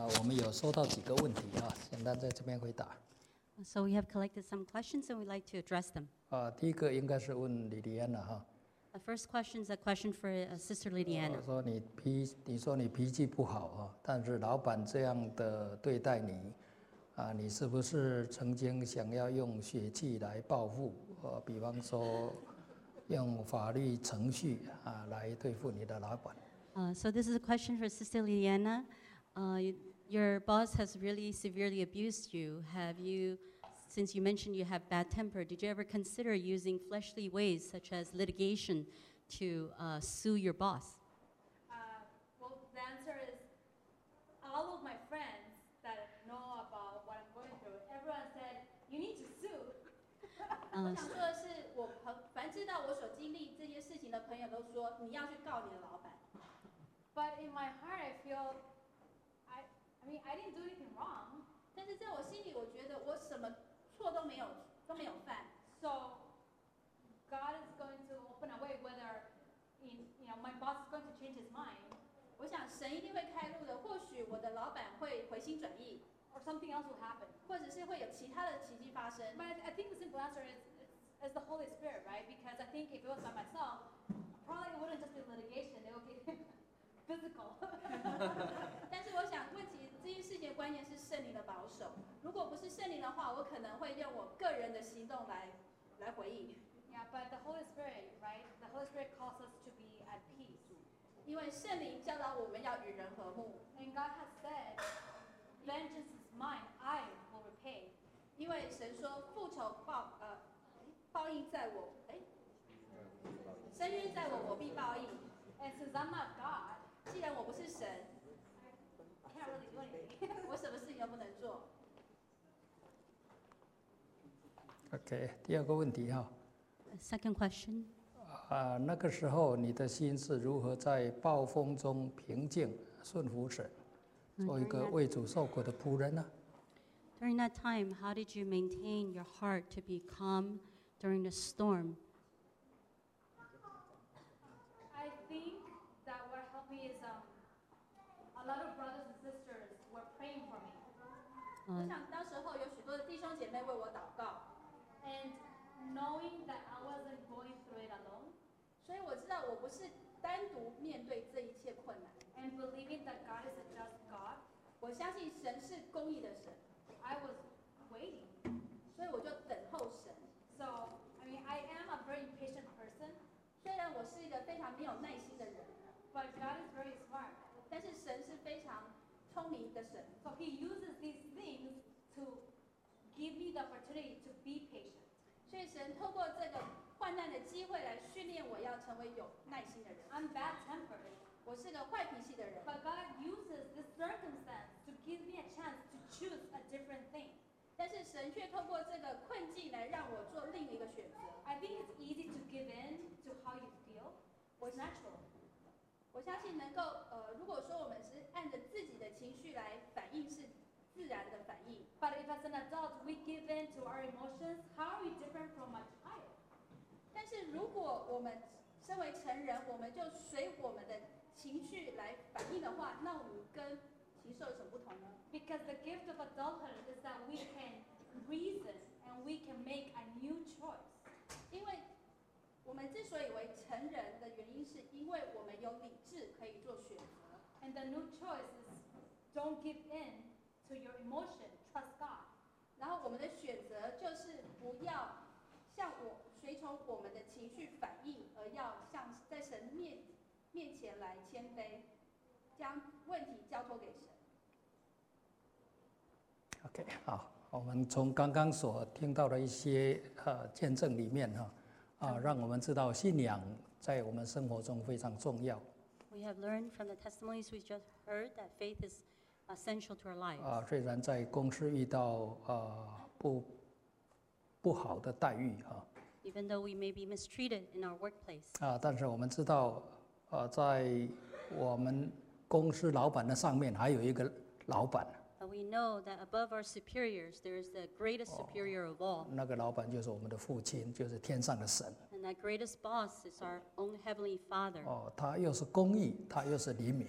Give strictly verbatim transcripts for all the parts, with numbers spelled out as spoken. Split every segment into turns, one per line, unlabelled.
啊，我们有收到几个问题啊，简单在这边回答。
So we have collected some questions and we'd like to address them.
啊，第一个应该是问李丽安了哈。
The first question is a question for uh, Sister Lydiana.
我说你脾，你说你脾气不好啊，但是老板这样的对待你，啊，你是不是曾经想要用血气来报复？呃，比方说用法律程序啊来对付你的老板。
Uh, so this is a question for Sister Lydiana. Uh, y- your boss has really severely abused you. Have you, since you mentioned you have bad temper, did you ever consider using fleshly ways such as litigation to uh, sue your boss?
Uh, well, the answer is all of my friends that know about what I'm going through, everyone said, you need to sue.
呃
我想说的是，我朋凡知道我所经历这些事情的朋友都说，你要去告你的老板。But in my heart, I feel, I, I mean, I didn't do anything wrong. 但是在我心里，我觉得我什么错都没有都没有犯。So God is going to open a way, whether in, you know, my boss is going to change his mind. 我想神一定会开路的，或许我的老板会回心转意。Or something else will happen. 或者是会有其他的奇迹发生。But I think the simple answer is, is, is the Holy Spirit, right? Because I think if it was by myself, probably it wouldn't just be litigation. It would be physical. 但是我想，问题这件事情的关键是圣灵的保守。如果不是圣灵的话，我可能会用我个人的行动来来回应。Yeah, but the Holy Spirit, right? The Holy Spirit calls us to be at peace. 因为圣灵教导我们要与人和睦。And God has said, vengeance is mine, I will repay. 因为神说复仇报呃报应在我，哎，深渊在我，我必报应。And since I'm not God, 既然我不是神 I can't really do anything. 我什么事情都不能做。
OK， 第二个问题哈。
Second question.
啊，那个时候你的心是如何在暴风中平静顺服神，做一个为主受苦的仆人呢？
During that time, how did you maintain your heart to be calm during the storm?
I think that what helped me is um, a lot of brothers and sisters were praying for me. 我
Uh,
想当时候有许多的弟兄姐妹为我祷告 and knowing that I wasn't going through it alone. 所以我知道我不是单独面对这一切困难 and believing that God is a just God. 我相信神是公义的神 I was waiting. 所以我就等候神 So, I mean, I am a very impatient person. 虽然我是一个非常没有耐心的人 But God is very smart. 但是神是非常聪明的神 So He uses these things to give me the opportunity to be patient. 所以神透过这个患难的机会来训练我要成为有耐心的人 I'm bad-tempered. 我是个坏脾气的人 But God uses this circumstance to give me a chance to choose a different thing. 但是神却透过这个困境来让我做另一个选择 I think it's easy to give in to how you feel. It's natural. 我相信能够呃，如果说我们是按着自己的情绪来反应是自然的反应 But if as an adult we give in to our emotions, how are we different from a child? 但是如果我们身为成人，我们就随我们的情绪来反应的话，那我们跟禽兽有什么不同呢 Because the gift of adulthood is that we can reason and we can make a new choice. 因为我们之所以为成人的原因，是因为我们有理智可以做选择。And the new choice is don't give in to your emotion, trust God. 然后我们的选择就是不要像我随从我们的情绪反应，而要向在神面面前来谦卑，将问题交托给神。
OK， 好，我们从刚刚所听到的一些呃见证里面哈，啊，让我们知道信仰在我们生活中非常重要。
we have learned from the testimonies we just heard that faith is essential to our lives.
啊，虽然在公司遇到呃不不好的待遇哈，
Even though we may be mistreated in our workplace,
啊，但是我们知道，呃，在我们公司老板的上面还有一个老板，
but we know that above our superiors, there is the greatest superior of all.
那个老板就是我们的父亲，就是天上的神。
And that greatest boss is our own Heavenly Father.
哦，他又是公义，他又是怜悯。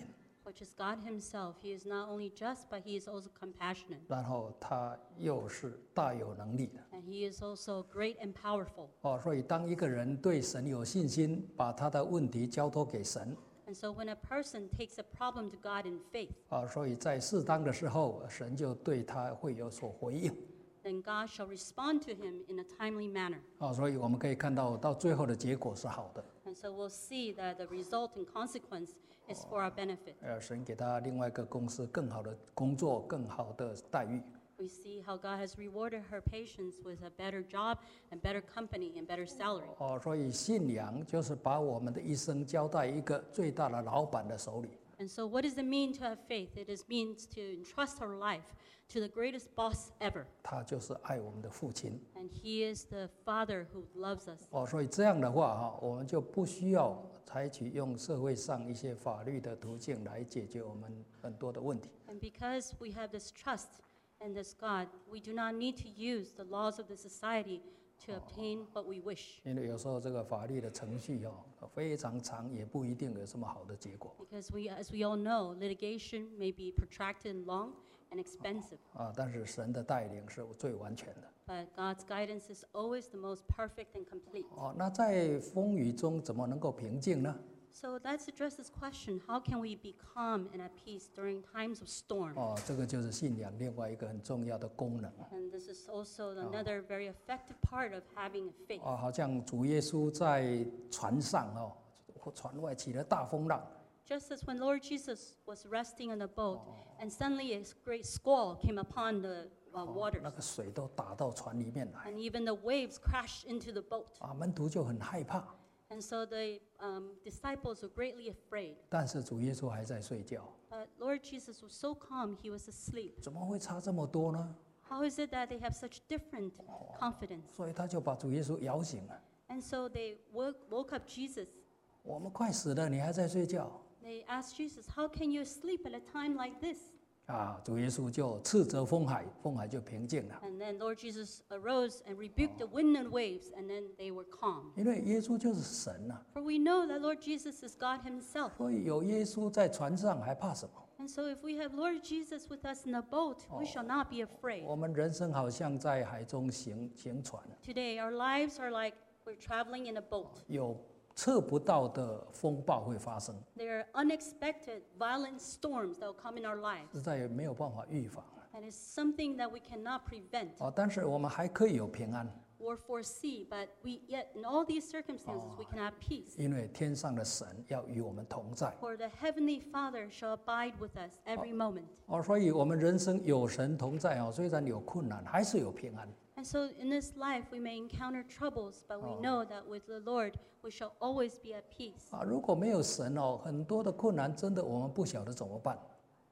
which is God himself. He is not only just, but he is also compassionate.
然后他又是大有能力的。
And he is also great and powerful.
哦，所以当一个人对神有信心，把他的问题交托给神，
And so when a person takes a problem to God in faith,
啊，所以在适当的时候，神就对他会有所回应。
then God shall respond to him in a timely manner.
啊，所以我们可以看到，到最后的结果是好的。
And so we'll see that the result and consequence is for our benefit.
呃，神给他另外一个公司更好的工作，更好的待遇。
We see how God has rewarded her patience with a better job and better company and better salary.
哦，所以信仰就是把我们的一生交在一个最大的老板的手里。
And so what does it mean to have faith? It is means to entrust our life to the greatest boss ever.
他就是爱我们的父亲。
And he is the Father who loves us.
哦，所以这样的话哈，我们就不需要采取用社会上一些法律的途径来解决我们很多的问题。
And because we have this trust in this God, we do not need to use the laws of the society to obtain what we wish.
因为有时候这个法律的程序哦非常长，也不一定有什么好的结果。
Because we, as we all know, litigation may be protracted and long and expensive.
啊，但是神的带领是最完全的。
But God's guidance is always the most perfect and complete.
哦，那在风雨中怎么能够平静呢？
So let's address this question. How can we be calm and at peace during times of storm?
哦，这个就是信仰另外一个很重要的功能。
And this is also another very effective part of having a faith.
哦，好像主耶稣在船上哦，船外起了大风浪。
Just as when Lord Jesus was resting on the boat, and suddenly a great squall came upon the uh,
哦
waters,
那个水都打到船里面来，
and even the waves crashed into the boat.
啊，门徒就很害怕。
And so the um, disciples were greatly afraid.
但是主耶稣还在睡觉，
But Lord Jesus was so calm, he was asleep.
怎么会差这么多呢？
How is it that they have such different confidence?
所以他就把主耶稣摇醒了。
And so they woke, woke up Jesus.
我们快死了，你还在睡觉？
They asked Jesus, how can you sleep at a time like this?
啊，主耶稣就斥责风海，风海就平静了。
And then Lord Jesus arose and rebuked the wind and waves, and then they were calm.
因为耶稣就是神呐、
For we know that Lord Jesus is God himself.
所以有耶稣在船上还怕什么？
And so if we have Lord Jesus with us in the boat, we shall not be afraid.
我们人生好像在海中行行船，
Today, our lives are like we're traveling in a boat.
有测不到的风暴会发生，
There are unexpected, violent storms that will come in our lives.
实在也没有办法预防。
And it's something that we cannot prevent
哦，但是我们还可以有平安，
or foresee, but we yet in all these circumstances we can have peace.
因为天上的神要与我们同在。
For the heavenly Father shall abide with us every moment.
哦，所以我们人生有神同在哦，虽然有困难，还是有平安。
And so in this life we may encounter troubles, but we know that with the Lord we shall always be at peace.
啊，如果没有神哦，很多的困难真的我们不晓得怎么办。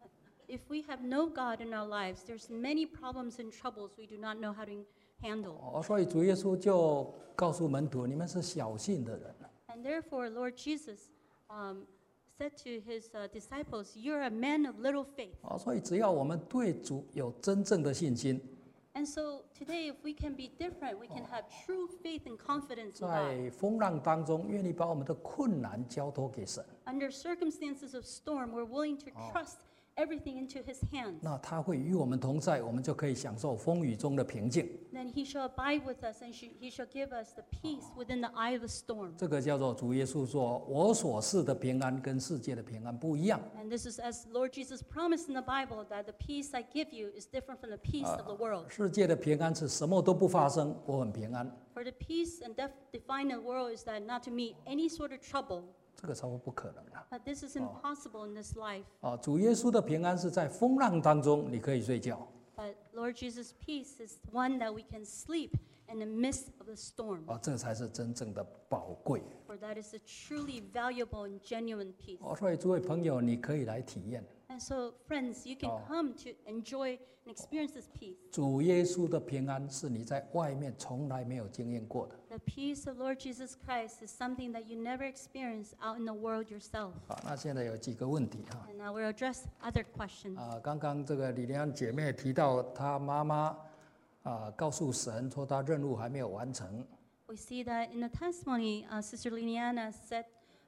If we have no God in our lives, there's many problems and troubles we do not know how to handle.
哦，所以主耶稣就告诉门徒：“你们是小信的人。
And therefore, Lord Jesus um, said to his uh, disciples, "You're a man of little faith." ”
哦，所以只要我们对主有真正的信心，
And so today, if we can be different, we can have true faith and confidence in God.
在风浪当中，愿意把我们的困难交托给神，
Under circumstances of storm, we're willing to trust everything into His hands.
那他会与我们同在，我们就可以享受风雨中的平静。
Then He shall abide with us, and she- He shall give us the peace within the eye of the storm.
这个叫做主耶稣说：“我所赐的平安跟世界的平安不一样。
And this is as Lord Jesus promised in the Bible that the peace I give you is different from the peace of the world.
世界的平安是什么都不发生，我很平安，
For the peace and def- defined in the world is that not to meet any sort of trouble.
这个差不多不可能了。
But this is impossible in this life.
啊，主耶稣的平安是在风浪当中，你可以睡觉。
But Lord Jesus' peace is one that we can sleep in the midst of the storm.
啊，这才是真正的宝贵。
For that is a truly valuable and genuine peace.
哦，所以诸位朋友，你可以来体验
And so, friends, you can
Oh.
come to enjoy and experience this peace.
主耶稣的平安，是你在外面从来没有经验过的。
The peace of Lord Jesus Christ is something that you never experience out in the world yourself.
好，那现在有几个问题哈。
And now we'll address other questions.
啊，刚刚这个李莲安姐妹提到，她妈妈啊告诉神说她任务还没有完成。
We see that in the testimony, uh, Sister Liliana said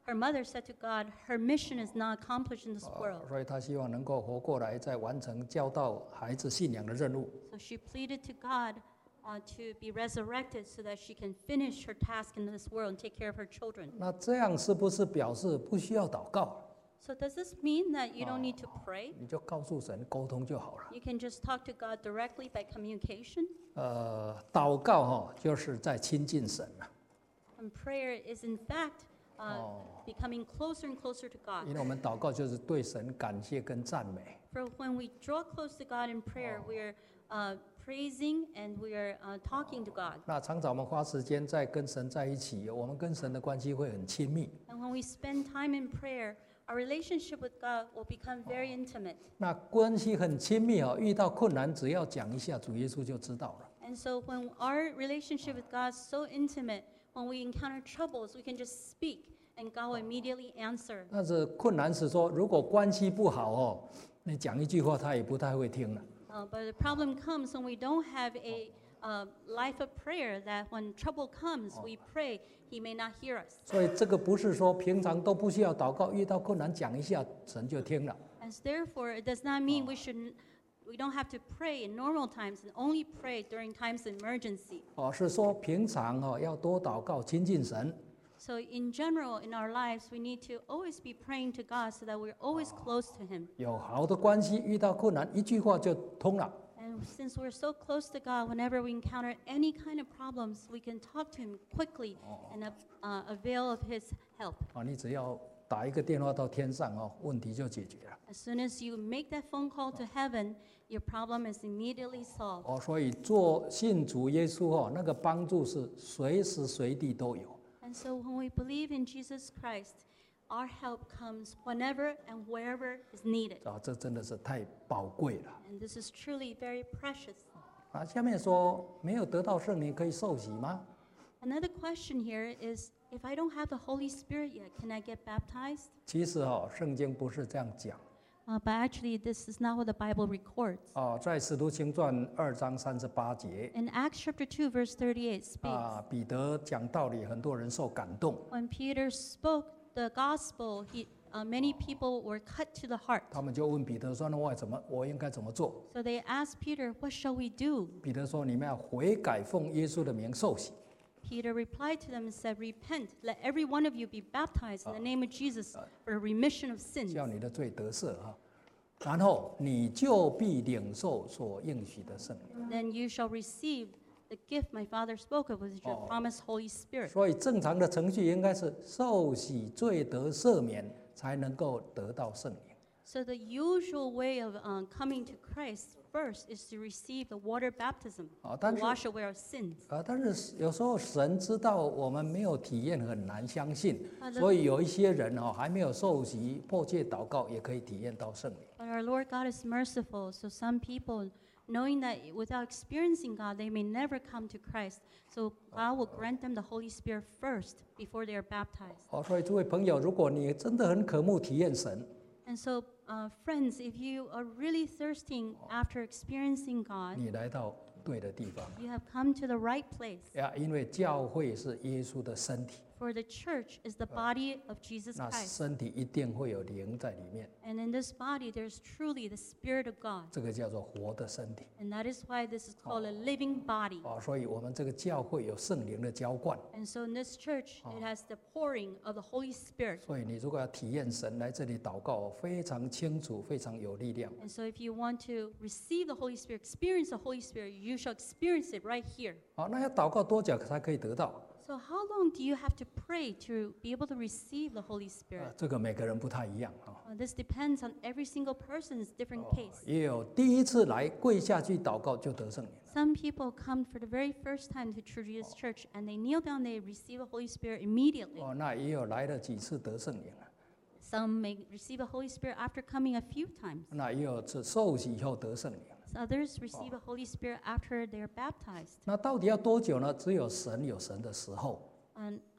her mother said to God, her mission is not accomplished in this
呃
world.
所以她希望能够活过来，再完成教导孩子信仰的任务。
So she pleaded to God uh, to be resurrected so that she can finish her task in this world and take care of her children.
那这样是不是表示不需要祷告？
So does this mean that you don't need to pray?
你就告诉神沟通就好了。
You can just talk to God directly by communication?
呃，祷告哈、就是在亲近神了，
And prayer is in fact uh, becoming closer and closer to
因
God.
为我们祷告就是对神感谢跟赞美。
For when we draw close to God in prayer, we are uh, praising and we are uh, talking to God.
那常常我们花时间在跟神在一起，我们跟神的关系会很亲密。
And when we spend time in prayer, our relationship with God will become very intimate.
那关系很亲密哦，遇到困难只要讲一下，主耶稣就知道了。
And so when our relationship with God is so intimate, when we encounter troubles, we can just speak and God will immediately answer.
但是困难是说，如果关系不好哦，你讲一句话他也不太会听了。
Uh, but the problem comes when we don't have a uh, life of prayer, that when trouble comes, we pray, He may not hear us.
所以这个不是说平常都不需要祷告，遇到困难讲一下神就听了。
And therefore, it does not mean we should, we don't have to pray in normal times and only pray during times of emergency.
哦，是说平常哦要多祷告亲近神。
So in general, in our lives, we need to always be praying to God so that we're always close to Him.
有好的关系，遇到困难一句话就通了。
And since we're so close to God, whenever we encounter any kind of problems, we can talk to Him quickly and uh, avail of His help.
啊，你只要打一个电话到天上哦，问题就解决了。
As soon as you make that phone call to heaven, your problem is immediately solved.
哦，所以做信主耶稣哦，那个帮助是随时随地都有。
And so when we believe in Jesus Christ, our help comes whenever and wherever is needed.
啊，这真的是太宝贵了。
And this is truly very precious.
啊，下面说没有得到圣灵可以受洗吗？
Another question here is, if I don't have the Holy Spirit yet, can I get baptized?
其实哦，圣经不是这样讲。
Uh, but actually, this is not what the Bible records.
哦，在使徒行传二章三十八节，
In Acts chapter two, verse thirty-eight speaks,
啊，彼得讲道理，很多人受感动，
when Peter spoke the gospel, he, uh, many people were cut to the heart.
他们就问彼得说：“那我怎么，我应该怎么做
So they asked Peter, what shall we do?？”
彼得说：“你们要悔改，奉耶稣的名受洗。
Peter replied to them and said, repent, let every one of you be baptized in the name of Jesus for remission of sins.
叫你的罪得赦啊，然后你就必领受所应许的圣灵。
Then you shall receive the gift my Father spoke of, which is your promised Holy Spirit.
所以正常的程序应该是受洗罪得赦免，才能够得到圣灵。
So the usual way of um, coming to Christ first is to receive the water baptism
啊，
to
但是
wash away our sins.
啊，但是有时候神知道我们没有体验，很难相信，
啊那
所以有一些人哦还没有受洗，迫切祷告也可以体验到圣灵。
But our Lord God is merciful, so some people, knowing that without experiencing God, they may never come to Christ. So God will grant them the Holy Spirit first before they are baptized.
哦，所以诸位朋友，如果你真的很渴慕体验神，
And so, uh, friends, if you are really thirsting after experiencing God,
你来到对的地方
you have come to the right place.
呀，因为教会是耶稣的身体，
For the church is the body of Jesus
那
Christ.
身体一定会有灵在里面，
And in this body, there's truly the Spirit of God.
这个叫做活的身体。
And that is why this is called a living body.
哦，所以我们这个教会有圣灵的浇灌，
And so in this church, it has the pouring of the Holy Spirit.
所以你如果要体验神，来这里祷告非常清楚，非常有力量。
And so if you want to receive the Holy Spirit, experience the Holy Spirit, you shall experience it right here.
好，那要祷告多久才可以得到？
So how long do you have to pray to be able to receive the Holy
啊
Spirit?，
这个每个人不太一样啊。
Uh, this depends on every single person's different case.
也有第一次来跪下去祷告就得圣灵，
Some people come for the very first time to True Jesus Church and they kneel down, they receive the Holy Spirit immediately.
哦，那也有来了几次得圣灵啊，
Some may receive the Holy Spirit after coming a few times.
那也有是受洗以后得圣灵。
Others receive the Holy Spirit after they are baptized.
那到底要多久呢？只有神有神的时候。
And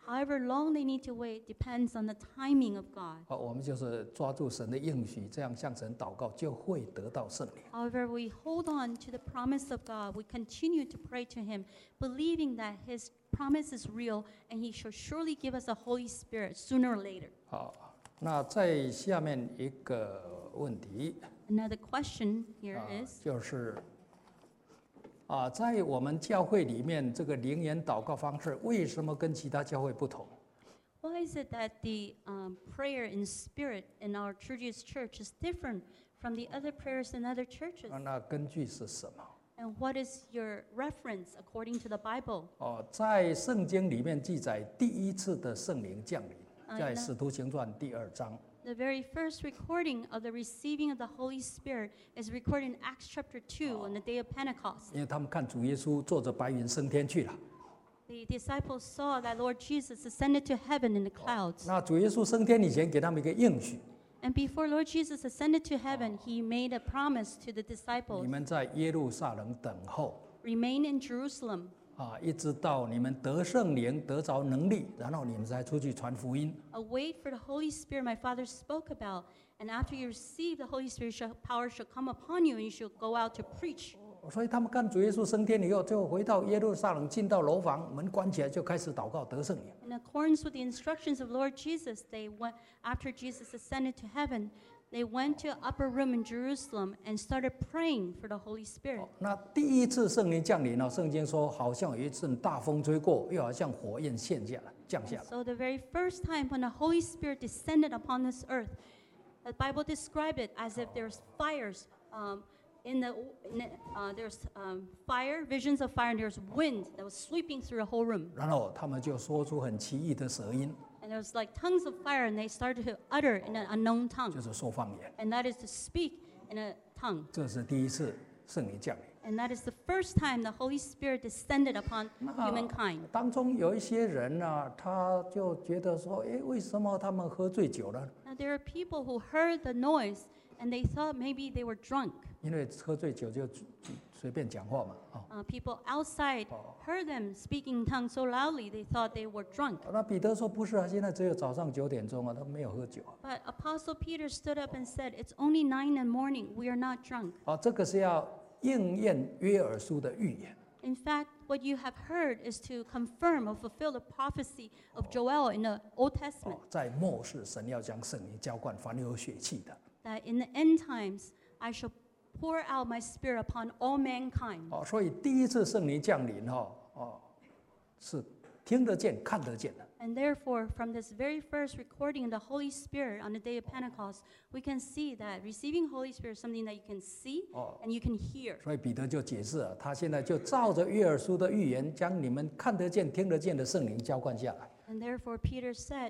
However long they need to wait depends on the timing of God.
哦，我们就是抓住神的应许，这样向神祷告，就会得到圣灵。
However, we hold on to the promise of God. We continue to pray to Him, believing that His promise is real and He shall surely give us the Holy Spirit sooner or later.
好，那在下面一个问题
Another question here
啊，
is,
就是啊，在我们教会里面，这个灵言祷告方式为什么跟其他教会不同？
why is it that the um, prayer in spirit in our Church's church is different from the other prayers in other churches?
啊那根据是什么？
And what is your reference according to the Bible?
哦，在圣经里面记载第一次的圣灵降临，
啊那
在使徒行传第二章。
The very first recording of the receiving of the Holy Spirit is recorded in Acts chapter two on the day of Pentecost.
因为他们看主耶稣坐着白云升天去了。
The disciples saw that Lord Jesus ascended to heaven in the clouds.
那主耶稣升天以前，给他们一个应许：
And before Lord Jesus ascended to heaven, he made a promise to the
你
disciples,
们在耶路撒冷等候
remain in Jerusalem
啊，一直到你们得圣灵、得着能力，然后你们才出去传福音。
await for the Holy Spirit my Father spoke about. And after you receive the Holy Spirit, shall, power shall come upon you, and you shall go out to preach.
所以他们看主耶稣升天以后，就回到耶路撒冷，进到楼房，门关起来，就开始祷告得圣灵。
In accordance with the instructions of Lord Jesus, they went after Jesus ascended to heaven. They went to an upper room in Jerusalem and started praying for the Holy Spirit.
那第一次圣灵降临呢，圣经说好像有一阵大风吹过，又好像火焰现下来降下来。
So the very first time when the Holy Spirit descended upon this earth, the Bible described it as if there's fires um, in the, in the uh, there's um, fire, visions of fire, and there's wind that was sweeping through the whole room.
然后他们就说出很奇异的舌音，
And there was like tongues of fire, and they started to utter in an unknown
就
tongue,
是说方言。
and that is to speak in a tongue.
这是第一次圣灵降临。
And that is the first time the Holy Spirit descended upon
那
humankind.
当中有一些人呢、他就觉得说，哎，为什么他们喝醉酒了？
Now there are people who heard the noise, and they thought maybe they were drunk.
因为喝醉酒就随便讲话嘛，啊、
Uh, people outside heard them speaking in tongues so loudly they thought they were drunk.
那彼得说不是啊，现在只有早上九点钟啊，他没有喝酒啊。
But Apostle Peter stood up and said, "It's only nine in the morning. We are not drunk."
啊，这个是要应验约珥书的预言。
In fact, what you have heard is to confirm or fulfill the prophecy of Joel in the Old Testament,
哦，在末世，神要将圣灵浇灌凡有血气的。
that in the end times I shall pour out my spirit upon all mankind.
哦，所以第一次圣灵降临哈，哦，是听得见、看得见的。
And therefore, from this very first recording of the Holy Spirit on the day of Pentecost, we can see that receiving Holy Spirit is something that you can see and you can hear.
所以彼得就解释了，他现在就照着约珥书的预言，将你们看得见、听得见的圣灵浇灌下来。
And therefore, Peter said,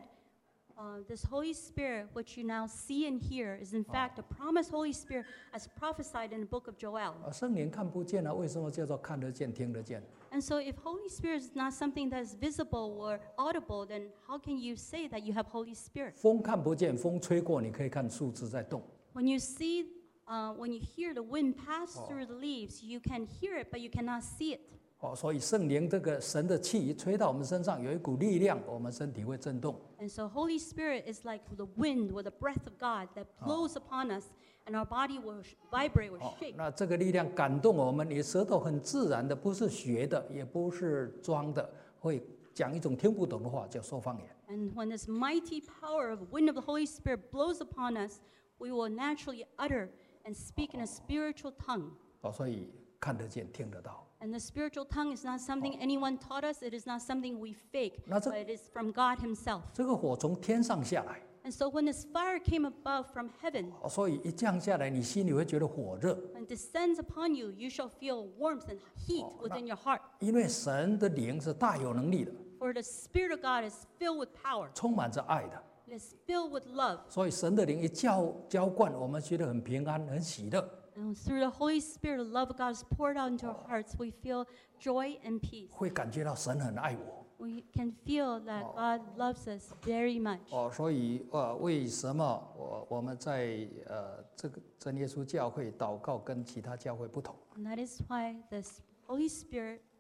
uh, this Holy Spirit, which you now see and hear, is in fact the promised Holy Spirit as prophesied in the book of Joel.
啊，圣灵看不见啊，为什么叫做看得见、听得见？
And so, if Holy Spirit is not something that is visible or audible, then how can you say that you have Holy Spirit?
风看不见，风吹过，你可以看树枝在动。
When you see, uh, when you hear the wind pass through the leaves, you can hear it, but you cannot see it.
哦，所以圣灵这个神的气一吹到我们身上，有一股力量，我们身体会震动。
And so, Holy Spirit is like the wind or the breath of God that blows upon us, and our body will sh- vibrate or
哦，
shake.
那这个力量感动我们，你舌头很自然的，不是学的，也不是装的，会讲一种听不懂的话，叫说方言。
And when this mighty power of wind of the Holy Spirit blows upon us, we will naturally utter and speak in a spiritual tongue.
哦，所以看得见，听得到。
And the spiritual tongue is not something anyone taught us. It is not something we fake,
那这-
but it is from God Himself.
这个火从天上下来，
And so when this fire came above from heaven
哦，所以一降下来，你心里会觉得火热，
and descends upon you, you shall feel warmth and heat within your heart.
因为神的灵是大有能力的，
For the Spirit of God is filled with power.
充满着爱的，
It is filled with love.
所以神的灵一浇浇灌，我们觉得很平安、很喜乐。
And through the Holy Spirit, the love of God is poured out into our hearts. We feel joy and peace.
会感觉到神很爱我。
We can feel that God loves us very much.
哦，所以呃，为什么我我们在呃这个真耶稣教会祷告跟其他教会不同？
And that is why this Holy Spirit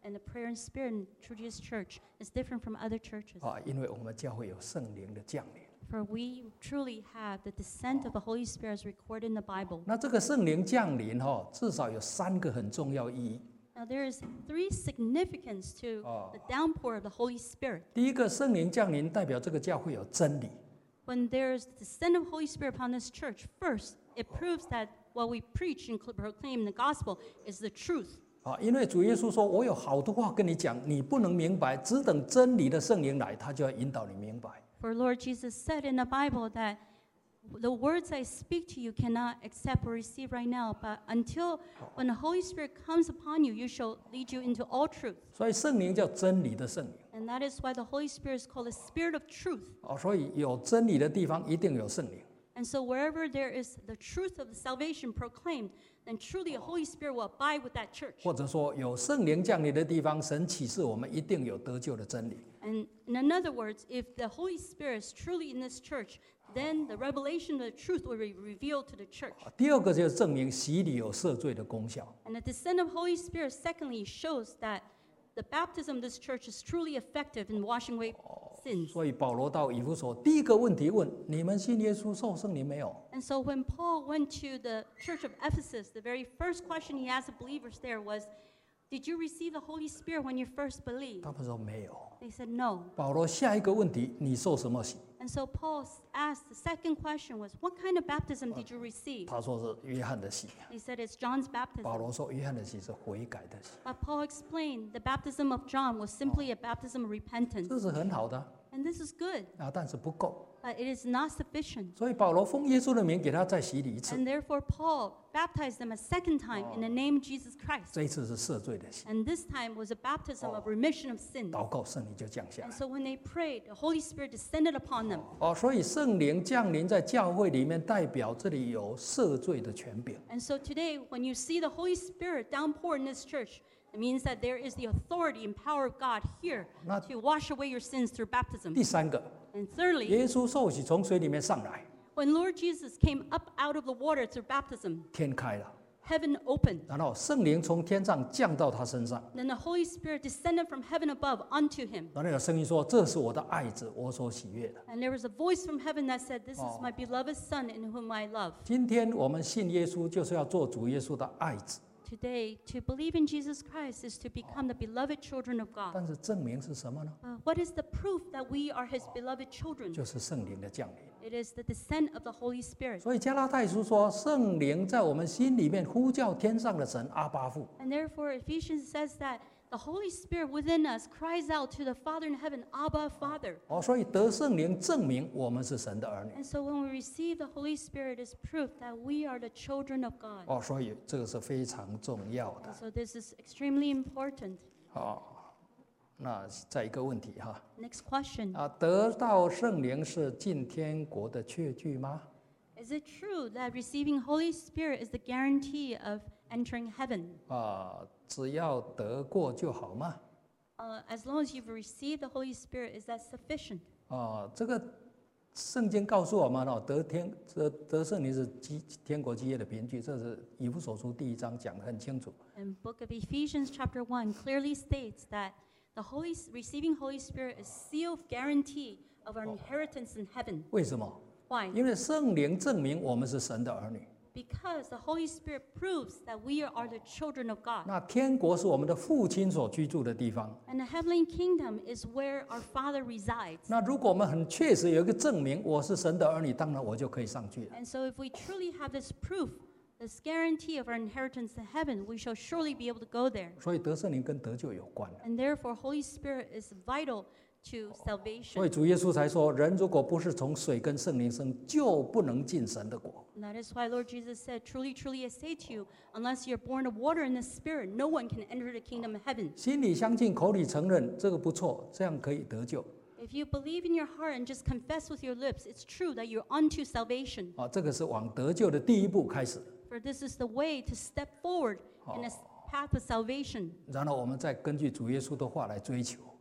and the prayer in spirit in True Jesus Church is different from other churches.
啊，因为我们教会有圣灵的降临。
For we truly have the descent of the Holy Spirit as recorded in the Bible.
那这个圣灵降临哈、哦，至少有三个很重要意义。
Now there is three significance to the downpour of the Holy Spirit.
第一个，圣灵降临代表这个教会有真理。
When there's the descent of Holy Spirit upon this church, first, it proves that what we preach and proclaim in the gospel is the truth.
啊，因为主耶稣说：“我有好多话跟你讲，你不能明白，只等真理的圣灵来，他就要引导你明白。”
For Lord Jesus said in the Bible that the words I speak to you cannot accept or receive right now, but until when the Holy Spirit comes upon you, you shall lead you into all truth.
所以圣灵叫真理的圣灵。
And that is why the Holy Spirit is called the Spirit of truth.
哦，所以有真理的地方一定有圣灵。
And so wherever there is the truth of the salvation proclaimed, then truly the Holy Spirit will abide with that church.
或者说有圣灵降临的地方，神启示我们一定有得救的真理。
And in other words, if the Holy Spirit is truly in this church, then the revelation of the truth will be revealed to the church.
第二个就是证明洗礼有赦罪的功效。
And the descent of Holy Spirit, secondly, shows that the baptism of this church is truly effective in washing away sins.
所以保罗到以弗所，第一个问题问：你们信耶稣受圣灵没有？
And so when Paul went to the church of Ephesus, the very first question he asked the believers there was, did you receive the Holy Spirit when you first believed?
他们说没有。
They said no.
保罗下一个问题：你受什么洗？
And so Paul asked, the second question was, what kind of baptism did you receive?
他说是约翰的洗。
They said it's John's
保
baptism.
罗说约翰的洗是悔改的洗，
But Paul explained the baptism of John was simply a baptism of repentance.
这是很好的
And this is good,
啊，但是不够。
but it is not sufficient.
所以保罗奉耶稣的名给他再洗礼一次，
And therefore Paul baptized them a second time in the name of Jesus Christ.
这一次是赦罪的洗。
And this time was a baptism of remission of sins.
祷告圣灵就降下
And
来。
so when they prayed, the Holy Spirit descended upon them.
哦，所以圣灵降临在教会里面，代表这里有赦罪的权柄。
And so today, when you see the Holy Spirit downpour in this church, it means that there is the authority and power of God here
Not-
to wash away your sins through baptism.
第三个，
And thirdly,
耶稣受洗从水里面上来，
when Lord Jesus came up out of the water through baptism,
天开了，
heaven opened.
然后圣灵从天上降到他身上，
Then the Holy Spirit descended from heaven above unto him.
然后有声音说：“这是我的爱子，我所喜悦的。
And there was a voice from heaven that said, This is my beloved Son in whom I love. ”
今天我们信耶稣，就是要做主耶稣的爱子，
Today, to believe in Jesus Christ is to become the beloved children of God.
但是证明是什么呢？
Uh, what is the proof that we are His beloved children?
就是圣灵的降临。
It is the descent of the Holy Spirit.
所以加拉太书说，圣灵在我们心里面呼叫天上的神阿巴父。
And therefore, Ephesians says that the Holy Spirit within us cries out to the Father in heaven, Abba, Father.
哦，所以得圣灵证明我们是神的儿女。
And so when we receive the Holy Spirit, is proof that we are the children of God.
哦，所以这个是非常重要的。
And so this is extremely important.
哦，那再一个问题哈，
Next question.
啊，得到圣灵是进天国的确据吗？
Is it true that receiving Holy Spirit is the guarantee of entering heaven?
啊，只要得过就好吗？
Uh, as long as you've received the Holy Spirit, is that sufficient?
啊，这个圣经告诉我们哦，得天得得圣灵是基天国基业的凭据，这是以弗所书第一章讲得很清楚。
And book of Ephesians chapter one clearly states that the Holy receiving Holy Spirit is seal of guarantee of our inheritance in heaven.
为什么？
Why?
因为圣灵证明我们是神的儿女。
Because the Holy Spirit proves that we are the children of God.
那天国是我们的父亲所居住的地方。
And the heavenly kingdom is where our Father resides.
那如果我们很确实有一个证明我是神的儿女，当然我就可以上去了。
And so if we truly have this proof, this guarantee of our inheritance in heaven, we shall surely be able to go there.
所以得圣灵跟得救有关。
And therefore, Holy Spirit is vital to
所
salvation.
以主耶稣才说，人如果不是从水跟圣灵生，就不能进神的国。
And that is why Lord Jesus said, Truly, truly, I say to you, unless you're born of water and the Spirit, no one can enter the kingdom of heaven.
心里相信，口里承认，这个不错，这样可以得救。
If you believe in your heart and just confess with your lips, it's true that you're unto salvation.
啊，这个是往得救的第一步开始。
For this is the way to step forward in this path of salvation.
然后我们再根据主耶稣的话来追求。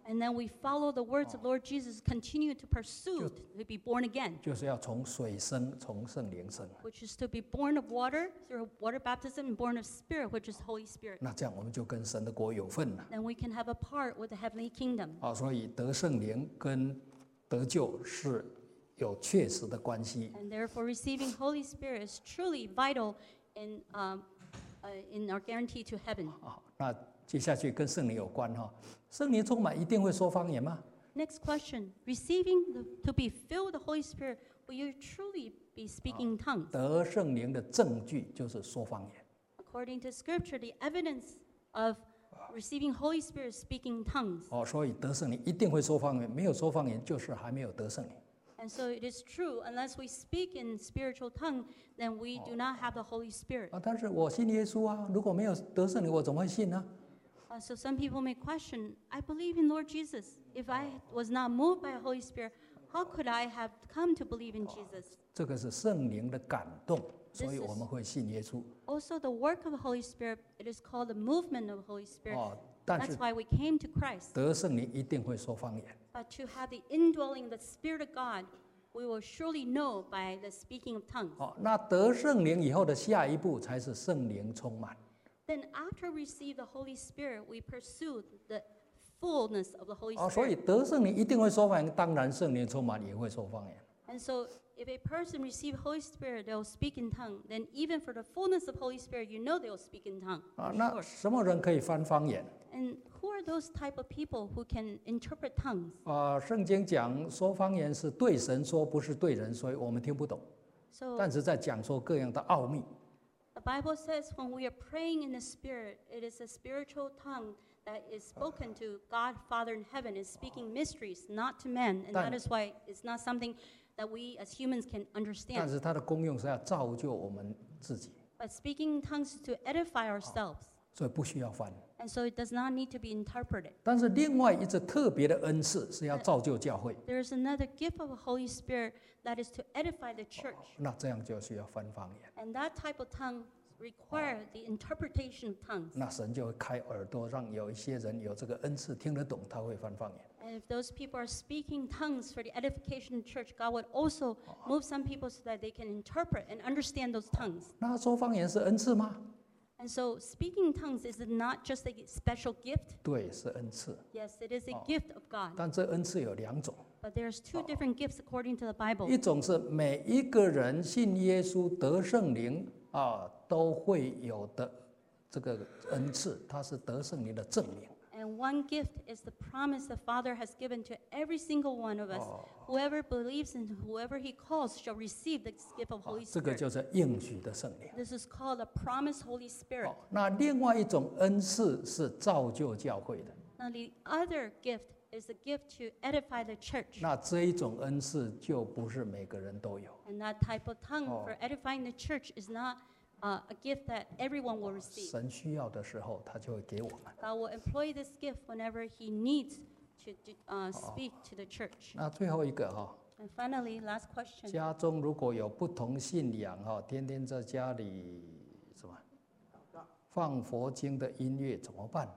And then we follow the words of Lord Jesus, continue to pursue to be born again,
就是要从水生，从圣灵生。
which is to be born of water through water baptism and born of spirit, which is Holy Spirit.
那这样我们就跟神的国有份了。
Then we can have a part with the heavenly kingdom.
啊，所以得圣灵跟得救是有确实的关系。
And therefore, receiving Holy Spirit is truly vital in, um, uh, in our guarantee to heaven.
啊，那接下去跟圣灵有关哈，圣灵充满一定会说方言吗？
Next question. Receiving the, to be filled with the Holy Spirit, will you truly be speaking tongues?
得圣灵的证据就是说方言。
According to Scripture, the evidence of receiving Holy Spirit is speaking tongues.
哦，所以得圣灵一定会说方言，没有说方言就是还没有得圣灵。
And so it is true, unless we speak in spiritual tongue, then we do not have the Holy Spirit.
啊，但是我信耶稣啊，如果没有得圣灵，我怎么会信呢？
Uh, so some people may question, I believe in Lord Jesus. If I was not moved by the Holy Spirit, how could I have come to believe in Jesus?
这个是圣灵的感动，
This
所以
is-
我们会信耶稣。
Also, the work of the Holy Spirit, it is called the movement of the Holy Spirit.
哦，但
That's
是
why we came to Christ.
得圣灵一定会说方言。
But to have the indwelling of the Spirit of God, we will surely know by the speaking of tongues.
哦，那得圣灵以后的下一步才是圣灵充满。
Then after we receive the Holy Spirit, we pursue the fullness of the Holy
哦，所以
Spirit.
得圣灵一定会说方言，当然圣灵充满也会说方言。
And so if a person receives Holy Spirit, they'll speak in tongue. Then even for the fullness of Holy Spirit, you know they'll speak in tongue.
啊，
for
那
sure.
什么人可以翻方言？
And who are those type of people who can interpret tongues?
啊，圣经讲说方言是对神说，不是对人说，我们听不懂。
So
但是在讲说各样的奥秘。
the Bible says when we are praying in the Spirit, it is a spiritual tongue that is spoken to God, Father in heaven, is speaking mysteries, not to men. And that
但-
is why it's not something that we as humans can
但
understand.
是它的功用是要造就我们自己，
But speaking in tongues is to edify ourselves.
所以不需要翻。
And so it does not need to be interpreted.
但是另外一只特别的恩赐是要造就教会，
There is another gift of the Holy Spirit that is to edify the church.
那这样就需要翻方言。
And that type of tongue require the interpretation of tongues.
那神就会开耳朵，让有一些人有这个恩赐听得懂，他会翻方言。
And if those people are speaking tongues for the edification of the church, God would also move some people so that they can interpret and understand those tongues.
那说方言是恩赐吗？
And so speaking in tongues is not just a special gift.
对，是恩赐。
Yes, it is a gift of God.
但这恩赐有两种，
But there's two different gifts according to the Bible.
一种是每一个人信耶稣得圣灵啊，都会有的这个恩赐，它是得圣灵的证明。
And one gift is the promise the Father has given to every single one of us. Whoever believes and whoever he calls shall receive this gift of Holy
这个
Spirit.
就是应许的圣灵。
This is called the promised Holy Spirit.
哦，那另外一种恩赐是造就教会的，
Now the other gift is the gift to edify the church.
那这一种恩赐就不是每个人都有。
And that type of tongue
Oh.
for edifying the church is not uh, a gift that everyone will receive.
神需要的时候，他就会给我们。
God will employ this gift whenever he needs to do, uh, speak to the church.
那最后一个哈，
And finally, last question.
家中如果有不同信仰哈，天天在家里什么放佛经的音乐怎么办？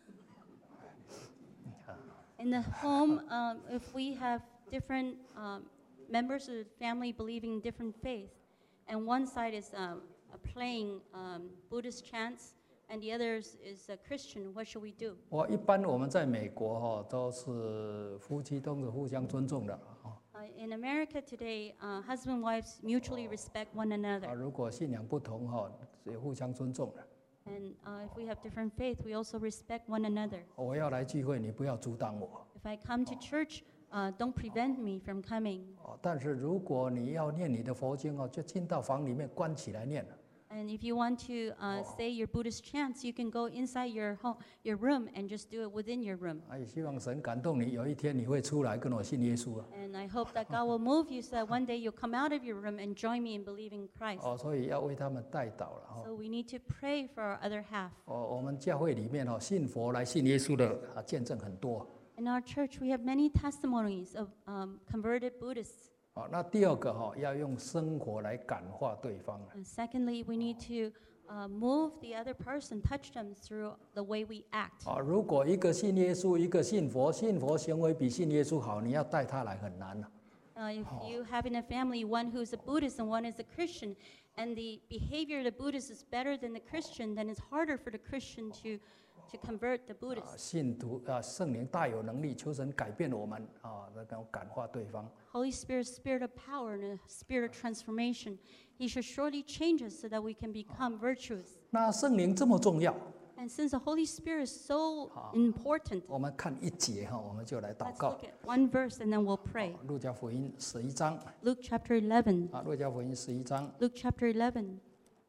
In the home, um, if we have different um, members of the family believing different faith, and one side is um, uh, playing um, Buddhist chants, and the other is a Christian, what should we do?
我一般我们在美国哈，都是夫妻都是互相尊重的啊。
Uh, in America today, uh, husband and wives mutually respect one
啊，
another.
如果信仰不同哈，也互相尊重的。
And uh, if we have different faith, we also respect one another.
我要来聚会，你不要阻挡我。
If I come to church, uh, don't prevent me from coming.
哦，但是如果你要念你的佛经哦，就进到房里面关起来念了。
And if you want to uh, say your Buddhist chants, you can go inside your home, your room, and just do it within your room.
啊，也希望神感动你，有一天你会出来跟我信耶稣啊。
And I hope that God will move you so that one day you'll come out of your room and join me in believing Christ.
哦，所以要为他们代祷了哈。
So we need to pray for our other half.
哦，我们教会里面哦，信佛来信耶稣的啊，见证很多。
In our church, we have many testimonies of um, converted Buddhists.
哦，那第二个哈、要用生活来感化对方啊。
And secondly, we need to uh, move the other person, touch them through the way we act.
啊，如果一个信耶稣，一个信佛，信佛行为比信耶稣好，你要带他来很难了。
Uh, if you have in a family one who's a Buddhist and one is a Christian, and the behavior of the Buddhist is better than the Christian, then it's harder for the Christian to, to convert the
啊，
Buddhist.
信徒啊，圣灵大有能力，求神改变我们啊，能够感化对方。
Holy Spirit, spirit of power and a spirit of transformation. He should surely change us so that we can become virtuous.
那圣灵这么重要，
And since the Holy Spirit is so important,
我们看一节哈，我们就来祷
let's
告
look。at one verse and then we'll pray.
路加福音十一章
Luke chapter eleven.
啊，路加福音十一章
Luke chapter eleven,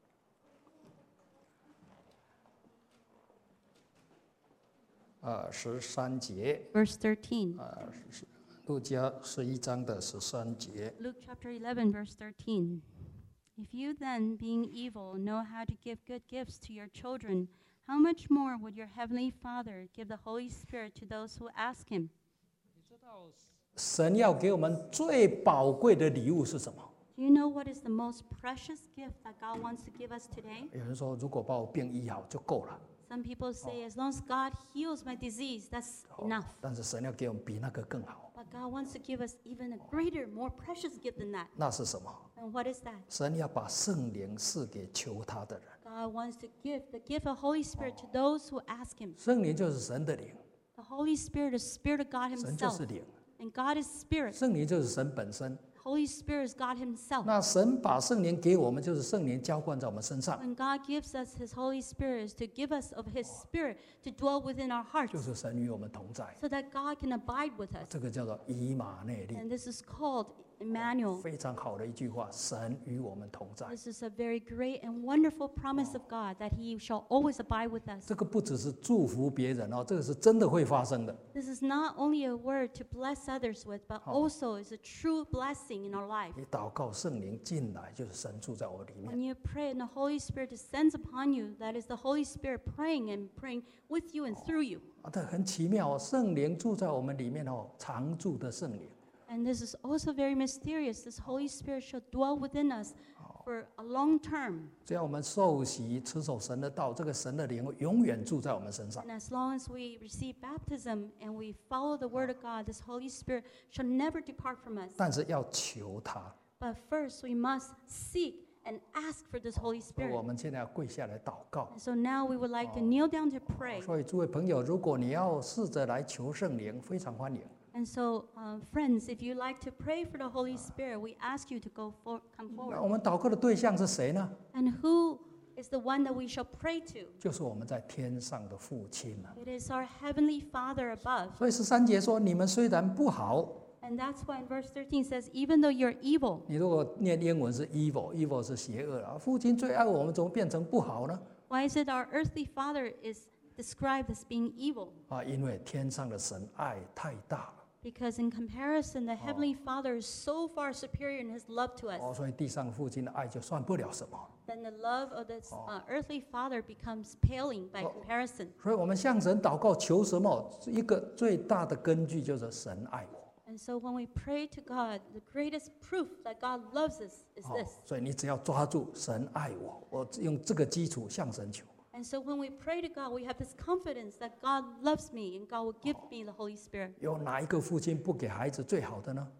呃十三节，
verse thirteen.
呃，是路加十一章的十三节。
Luke chapter eleven, verse thirteen. If you then, being evil, know how to give good gifts to your children, how much more would your heavenly Father give the Holy Spirit to those who ask him?
神要给我们最宝贵的礼物是什么？
Do you know what is the most precious gift that God wants to give us today?
有人说，如果把我病医好就够了。
Some people say, as long as God heals my disease, that's enough.
但是神要给我们比那个更好，
But God wants to give us even a greater, more precious gift than that.
那是什么？
And what is that?
神要把圣灵赐给求他的人。
God wants to give the gift of Holy Spirit to those who ask him.
圣灵就是神的灵，
The Holy Spirit is Spirit of God
神就
himself.
是灵，
And God is Spirit.
圣灵就是神本身。
Holy Spirit is God himself.
那神把圣灵给我们，就是圣灵浇灌在我们身上，
When God gives us his Holy Spirit is to give us of his Spirit to dwell within our
就
hearts
是神与我们同在。
so that God can abide with us.
这个叫做以马内利，
And this is called Emmanuel.
非常好的一句话，神与我们同在。
This is a very great and wonderful promise of God that he shall always abide with us.
这个不只是祝福别人哦，这个是真的会发生的。
This is not only a word to bless others with, but also is a true blessing in our life.
你祷告，圣灵进来，就是神住在我里面。
When you pray and the Holy Spirit descends upon you, that is the Holy Spirit praying and praying with you and through you.
啊，这很奇妙哦，圣灵住在我们里面哦，常住的圣灵。
And this is also very mysterious. This Holy Spirit shall dwell within us for a long term.
只要我们受洗、持守神的道，这个神的灵会永远住在我们身上。
And as long as we receive baptism and we follow the word of God, this Holy Spirit shall never depart from us.
但是要求他。
But first, we must seek and ask for this Holy
所以
Spirit.
我们现在要跪下来祷告。
And so now we would like to kneel down to pray.
所以诸位朋友，如果你要试着来求圣灵，非常欢迎。
And so, uh, friends, if you like to pray for the Holy Spirit, we ask you to go for, come
那
forward.
我们祷告的对象是谁呢？
And who is the one that we shall pray to?
就是我们在天上的父亲了。
It is our Heavenly Father above.
所以十三节说：“你们虽然不好，
And that's why in verse thirteen says, even though you're evil,
你如果念英文是 evil，evil 是邪恶啊。父亲最爱我们，怎么变成不好呢？
why is it our earthly Father is described as being evil?
啊，因为天上的神爱太大了。
Because in comparison, the Heavenly Father is so far superior in His love to us.
哦，所以地上父亲的爱就算不了什么。
Then the love of this uh, earthly Father becomes paling by comparison.
所以我们向神祷告求什么？一个最大的根据就是神爱我。
And so when we pray to God, the greatest proof that God loves us is
好
this.
所以你只要抓住神爱我，我用这个基础向神求。
And so when we pray to God, we have this confidence that God loves me and God will give me the Holy Spirit.
有哪一个父亲不给孩子最好的呢？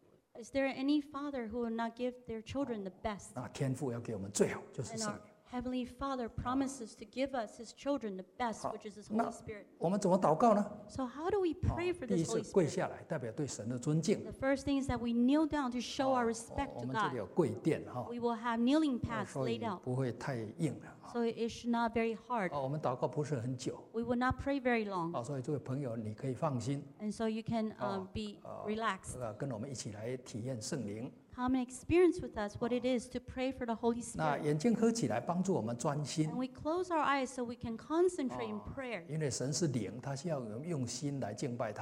Is there any father who will not give their children the best?
那天父要给我们最好，就是
And
圣
our
灵。
Heavenly Father promises to give us His children the best, which is His Holy
Now-
Spirit.
我们怎么祷告呢？
So how do we
哦
pray for
第一
this
是
Holy
跪
Spirit?
下来，代表对神的尊敬。
The first thing is that we kneel down to show our
哦
respect
我
to
们这
God.
里有跪垫哈，
We will have kneeling
哦
paths
所以
laid out,
不会太硬了。
so it should not very hard.
哦，我们祷告不是很久，
We will not pray very long,
啊，所以这位朋友你可以放心，
and so you can um,
Oh,
be
uh,
relaxed.
呃，跟我们一起来体验圣灵。
Come and experience with us what it is to pray for the Holy
那
Spirit.
眼睛合起来，帮助我们专心
And，we close our eyes so we can concentrate in
Oh.
prayer.
因为神是灵，他需要我们用心来敬拜他。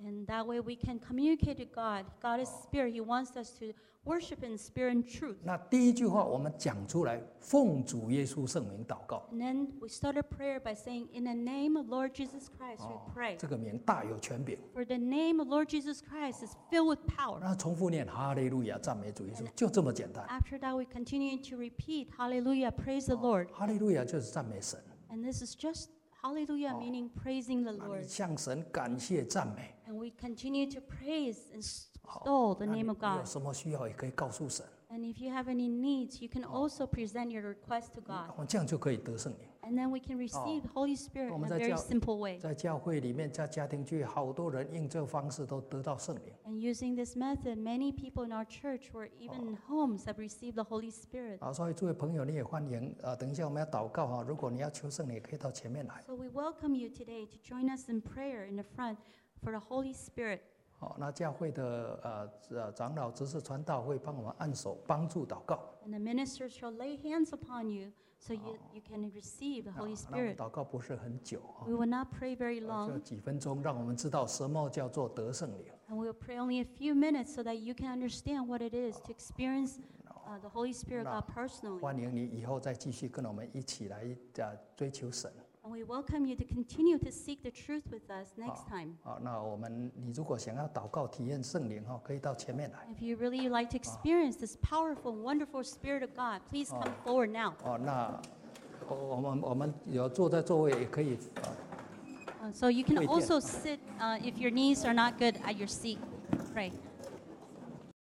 And that way we can communicate to God. God is spirit. He wants us to worship in spirit and truth.
那第一句话我们讲出来，奉主耶稣圣名祷告。
And then we start a prayer by saying, in the name of Lord Jesus Christ, we pray.
这个名大有权柄。
For the name of Lord Jesus Christ is filled with power.
那重复念哈利路亚，赞美主耶稣，就这么简单。
After that, we continue to repeat, hallelujah, praise the Lord.
哈利路亚就是赞美神，
And this is just hallelujah, meaning praising the
那你
Lord.
向神感谢赞美。
And we continue to praise and extol the
那你
name of
有
God.
什么需要也可以告诉神，
And if you have any needs, you can also present your request to God.
我这样就可以得圣灵。
And then we can receive the Holy Spirit
我
in
们
a
在
very
教
simple way.
在教会里面，在家庭聚，好多人用这个方式都得到圣灵。
And using this method, many people in our church or even in homes have received the Holy Spirit.
啊，所以诸位朋友，你也欢迎啊！等一下我们要祷告哈，如果你要求圣灵，也可以到前面来。
So we welcome you today to join us in prayer in the front for the Holy Spirit.
好，那教会的呃呃长老、执事、传道会帮我们按手，帮助祷告。
And the ministers shall lay hands upon you so you, you can receive the
那
Holy
那我们
Spirit.
祷告不是很久啊
We，will not pray very
就
long,
几分钟，让我们知道什么叫做得圣灵。
and we will pray only a few minutes so that you can understand what it is to experience uh, the Holy Spirit of God personally.
欢迎你以后再继续跟我们一起来啊追求神。
And we welcome you to continue to seek the truth with us next time.
好，那我们你如果想要祷告体验圣灵哈，可以到前面来。
If you really like to experience this powerful, wonderful Spirit of God, please come forward now.
哦，那我我们我们有坐在座位也可以啊。
Uh, so you can
跪垫。
also sit uh, if your knees are not good at your seat. Pray.